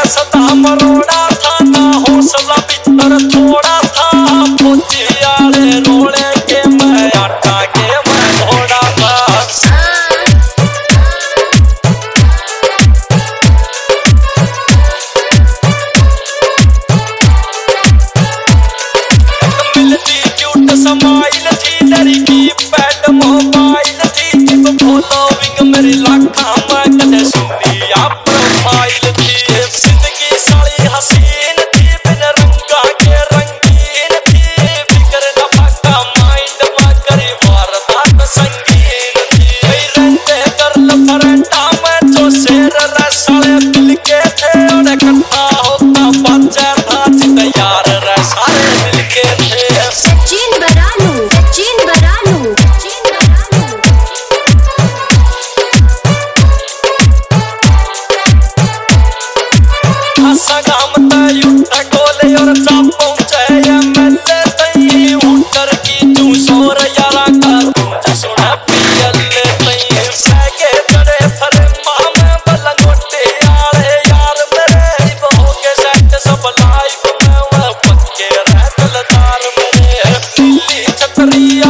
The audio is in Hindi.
सदा मरोड़ा था ना हौसला भीतर थोड़ा था फौजी आले रोले के मैं आटा के मैं घोड़ा था मिलती क्यूट समाइल थी लड़की पैड मोबाइल थी जब फॉलोइंग मेरी लाखा में कदे सुनी आप प्रोफाइल थी जिंदगी साली हसीन थी बिन रंगा के रंगीन थी फिक्र न पक्का माइंड में करी वारदात संगीन थी रहते गर्ल फ्रेंडा में जो शेर रसाले दिल के थे और इकट्ठा होता बच्चा था जित यार रसाले दिल के थे सचिन बरानू सचिन बरानू सचिन बरानू हसा गाम तय उठा गोले और जा पहुंचे एमएलए तई उठकर की तू सोर यारा कर तू सुना पियले तई सके चढ़े फरे मां में बलंगोटे आले यार मेरे बहो के सेट सब लाइफ में वो पक्के रहतलदार मेरे दिल्ली छतरिया